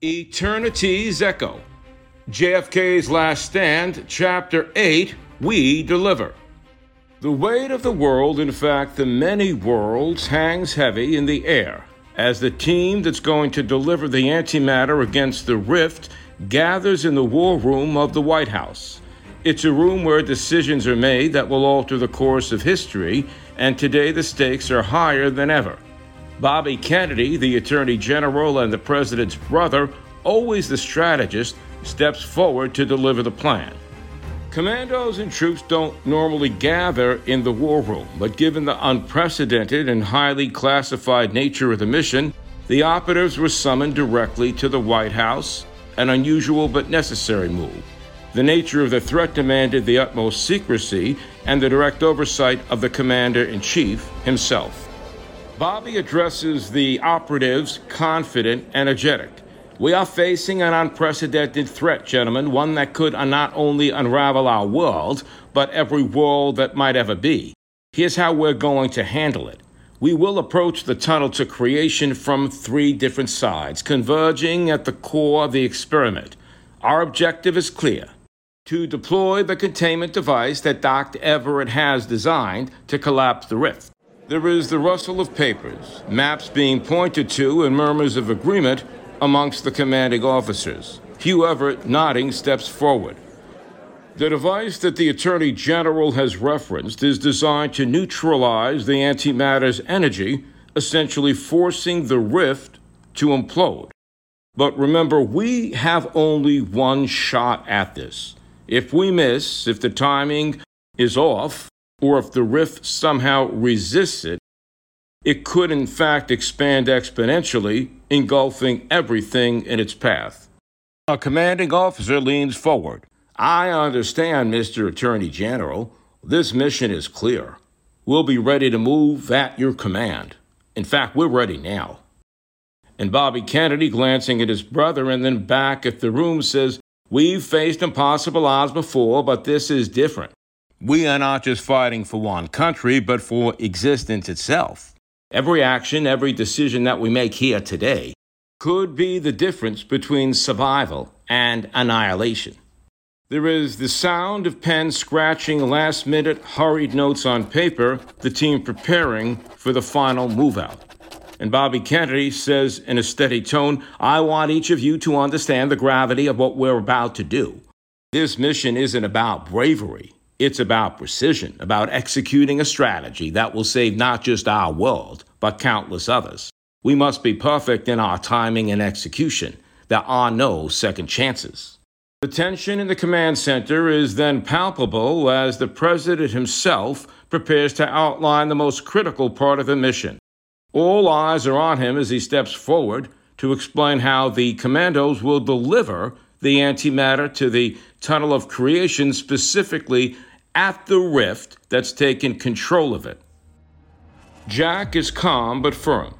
Eternity's Echo, JFK's Last Stand, Chapter 8, We Deliver. The weight of the world, in fact, the many worlds, hangs heavy in the air as the team that's going to deliver the antimatter against the rift gathers in the war room of the White House. It's a room where decisions are made that will alter the course of history, and today the stakes are higher than ever. Bobby Kennedy, the Attorney General and the President's brother, always the strategist, steps forward to deliver the plan. Commandos and troops don't normally gather in the war room, but given the unprecedented and highly classified nature of the mission, the operatives were summoned directly to the White House, an unusual but necessary move. The nature of the threat demanded the utmost secrecy and the direct oversight of the Commander-in-Chief himself. Bobby addresses the operatives confident and energetic. We are facing an unprecedented threat, gentlemen, one that could not only unravel our world, but every world that might ever be. Here's how we're going to handle it. We will approach the tunnel to creation from 3 different sides, converging at the core of the experiment. Our objective is clear: to deploy the containment device that Dr. Everett has designed to collapse the rift. There is the rustle of papers, maps being pointed to, and murmurs of agreement amongst the commanding officers. Hugh Everett, nodding, steps forward. The device that the Attorney General has referenced is designed to neutralize the antimatter's energy, essentially forcing the rift to implode. But remember, we have only one shot at this. If we miss, if the timing is off, or if the rift somehow resists it, it could in fact expand exponentially, engulfing everything in its path. A commanding officer leans forward. I understand, Mr. Attorney General. This mission is clear. We'll be ready to move at your command. In fact, we're ready now. And Bobby Kennedy, glancing at his brother and then back at the room, says, We've faced impossible odds before, but this is different. We are not just fighting for one country, but for existence itself. Every action, every decision that we make here today could be the difference between survival and annihilation. There is the sound of pens scratching last-minute hurried notes on paper, the team preparing for the final move-out. And Bobby Kennedy says in a steady tone, I want each of you to understand the gravity of what we're about to do. This mission isn't about bravery. It's about precision, about executing a strategy that will save not just our world, but countless others. We must be perfect in our timing and execution. There are no second chances. The tension in the command center is then palpable as the president himself prepares to outline the most critical part of the mission. All eyes are on him as he steps forward to explain how the commandos will deliver the antimatter to the tunnel of creation, specifically at the rift that's taken control of it. Jack is calm but firm.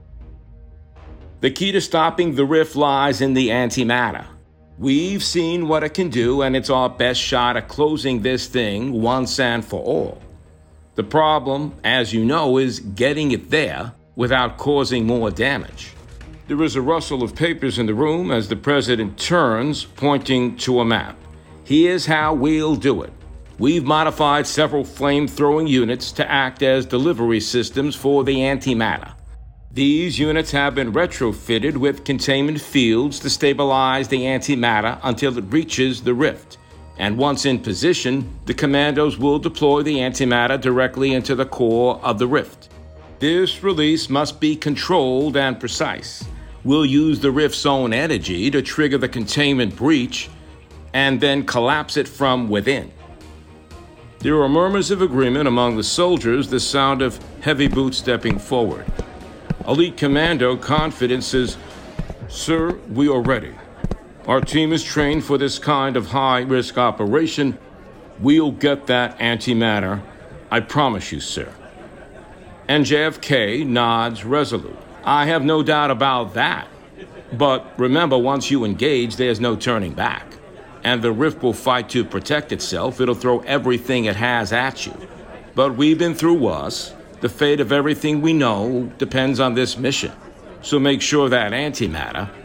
The key to stopping the rift lies in the antimatter. We've seen what it can do, and it's our best shot at closing this thing once and for all. The problem, as you know, is getting it there without causing more damage. There is a rustle of papers in the room as the president turns, pointing to a map. Here's how we'll do it. We've modified several flame-throwing units to act as delivery systems for the antimatter. These units have been retrofitted with containment fields to stabilize the antimatter until it reaches the rift. And once in position, the commandos will deploy the antimatter directly into the core of the rift. This release must be controlled and precise. We'll use the rift's own energy to trigger the containment breach and then collapse it from within. There are murmurs of agreement among the soldiers, the sound of heavy boots stepping forward. Elite Commando, confident, says, Sir, we are ready. Our team is trained for this kind of high-risk operation. We'll get that antimatter. I promise you, sir. And JFK nods resolute. I have no doubt about that. But remember, once you engage, there's no turning back. And the rift will fight to protect itself. It'll throw everything it has at you. But we've been through worse. The fate of everything we know depends on this mission. So make sure that antimatter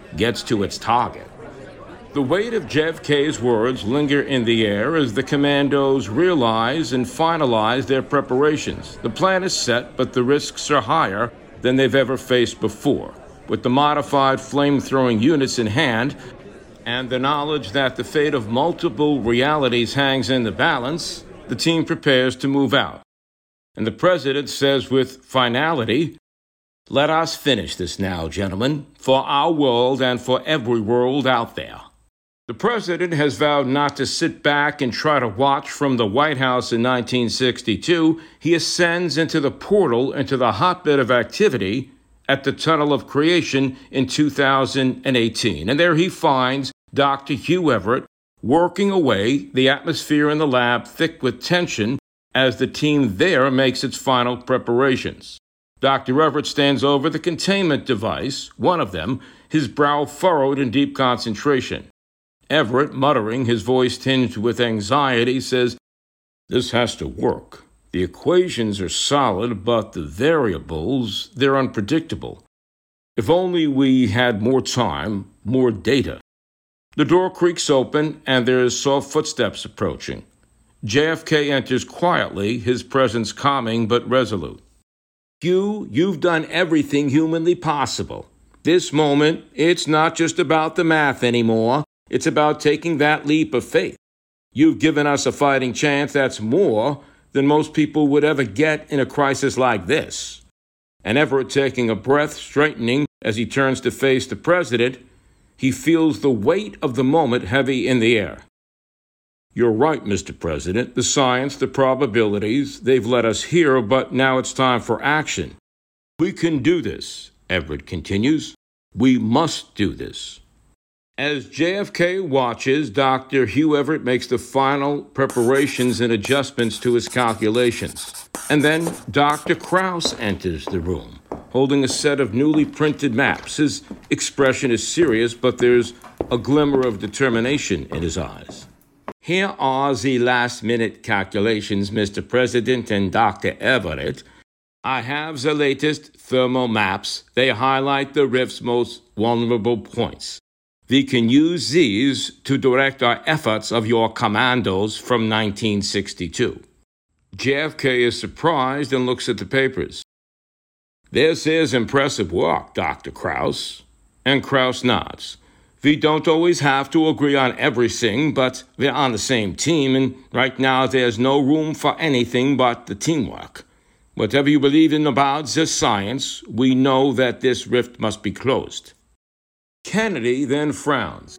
gets to its target. The weight of JFK's words linger in the air as the commandos realize and finalize their preparations. The plan is set, but the risks are higher than they've ever faced before. With the modified flame-throwing units in hand and the knowledge that the fate of multiple realities hangs in the balance, the team prepares to move out. And the president says with finality, "Let us finish this now, gentlemen, for our world and for every world out there." The president has vowed not to sit back and try to watch from the White House in 1962. He ascends into the portal, into the hotbed of activity at the Tunnel of Creation in 2018. And there he finds Dr. Hugh Everett working away, the atmosphere in the lab thick with tension as the team there makes its final preparations. Dr. Everett stands over the containment device, one of them, his brow furrowed in deep concentration. Everett, muttering, his voice tinged with anxiety, says, "This has to work. The equations are solid, but the variables, they're unpredictable. If only we had more time, more data." The door creaks open, and there's soft footsteps approaching. JFK enters quietly, his presence calming but resolute. "Hugh, you've done everything humanly possible. This moment, it's not just about the math anymore. It's about taking that leap of faith. You've given us a fighting chance that's more than most people would ever get in a crisis like this." And Everett, taking a breath, straightening as he turns to face the president, he feels the weight of the moment heavy in the air. "You're right, Mr. President. The science, the probabilities, they've led us here, but now it's time for action. We can do this," Everett continues. "We must do this." As JFK watches, Dr. Hugh Everett makes the final preparations and adjustments to his calculations. And then Dr. Krauss enters the room, holding a set of newly printed maps. His expression is serious, but there's a glimmer of determination in his eyes. "Here are the last-minute calculations, Mr. President and Dr. Everett. I have the latest thermal maps. They highlight the rift's most vulnerable points. We can use these to direct our efforts of your commandos from 1962. JFK is surprised and looks at the papers. "This is impressive work, Dr. Krauss." And Krauss nods. "We don't always have to agree on everything, but we're on the same team, and right now there's no room for anything but the teamwork. Whatever you believe in about the science, we know that this rift must be closed." Kennedy then frowns.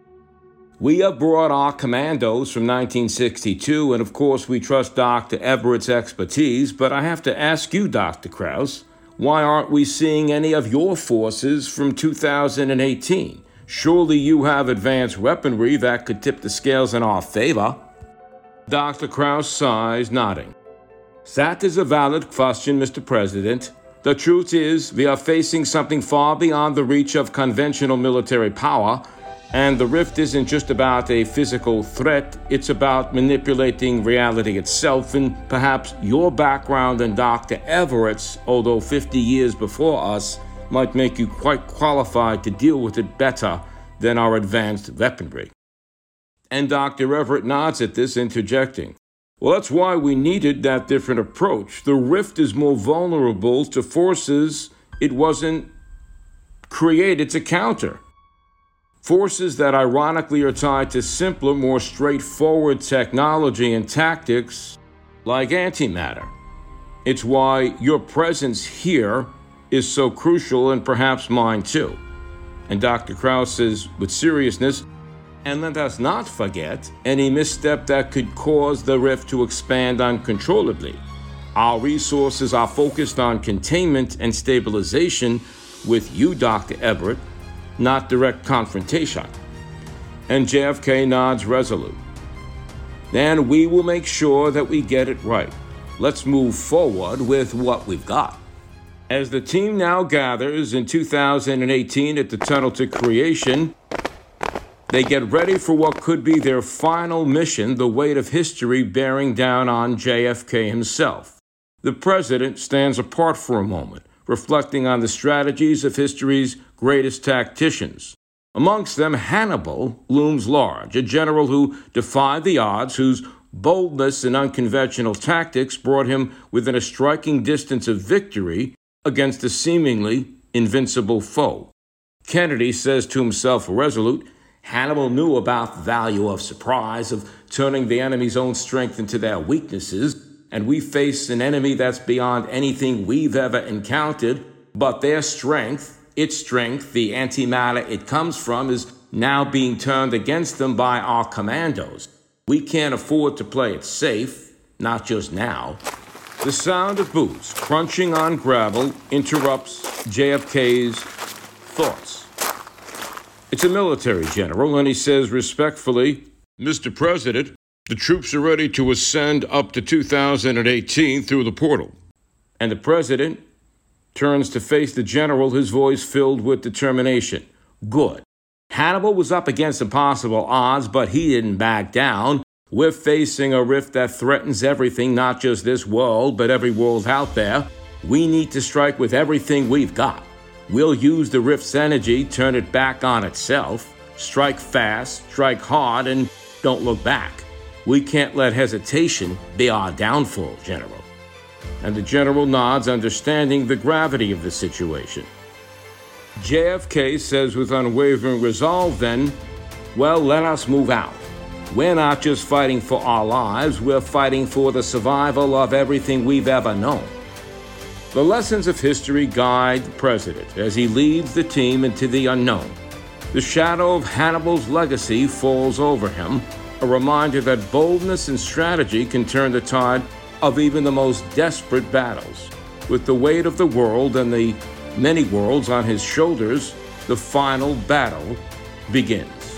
"We have brought our commandos from 1962, and of course we trust Dr. Everett's expertise, but I have to ask you, Dr. Krauss, why aren't we seeing any of your forces from 2018? Surely you have advanced weaponry that could tip the scales in our favor." Dr. Krauss sighs, nodding. "That is a valid question, Mr. President. The truth is, we are facing something far beyond the reach of conventional military power, and the rift isn't just about a physical threat, it's about manipulating reality itself, and perhaps your background and Dr. Everett's, although 50 years before us, might make you quite qualified to deal with it better than our advanced weaponry." And Dr. Everett nods at this, interjecting, "Well, that's why we needed that different approach. The rift is more vulnerable to forces it wasn't created to counter. Forces that ironically are tied to simpler, more straightforward technology and tactics like antimatter. It's why your presence here is so crucial, and perhaps mine too." And Dr. Krauss says with seriousness, "And let us not forget any misstep that could cause the rift to expand uncontrollably. Our resources are focused on containment and stabilization with you, Dr. Everett, not direct confrontation." And JFK nods resolute. "Then we will make sure that we get it right. Let's move forward with what we've got." As the team now gathers in 2018 at the Tunnel to Creation, they get ready for what could be their final mission, the weight of history bearing down on JFK himself. The president stands apart for a moment, reflecting on the strategies of history's greatest tacticians. Amongst them, Hannibal looms large, a general who defied the odds, whose boldness and unconventional tactics brought him within a striking distance of victory against a seemingly invincible foe. Kennedy says to himself, resolute, Hannibal knew about the value of surprise, of turning the enemy's own strength into their weaknesses, and we face an enemy that's beyond anything we've ever encountered, but their strength, its strength, the antimatter it comes from, is now being turned against them by our commandos. We can't afford to play it safe, not just now. The sound of boots crunching on gravel interrupts JFK's thoughts. It's a military general, and he says respectfully, Mr. President, the troops are ready to ascend up to 2018 through the portal. And the president turns to face the general, his voice filled with determination. Good. Hannibal was up against impossible odds, but he didn't back down. We're facing a rift that threatens everything, not just this world, but every world out there. We need to strike with everything we've got. We'll use the rift's energy, turn it back on itself, strike fast, strike hard, and don't look back. We can't let hesitation be our downfall, General. And the general nods, understanding the gravity of the situation. JFK says with unwavering resolve then, well, let us move out. We're not just fighting for our lives, we're fighting for the survival of everything we've ever known. The lessons of history guide the president as he leads the team into the unknown. The shadow of Hannibal's legacy falls over him, a reminder that boldness and strategy can turn the tide of even the most desperate battles. With the weight of the world and the many worlds on his shoulders, the final battle begins.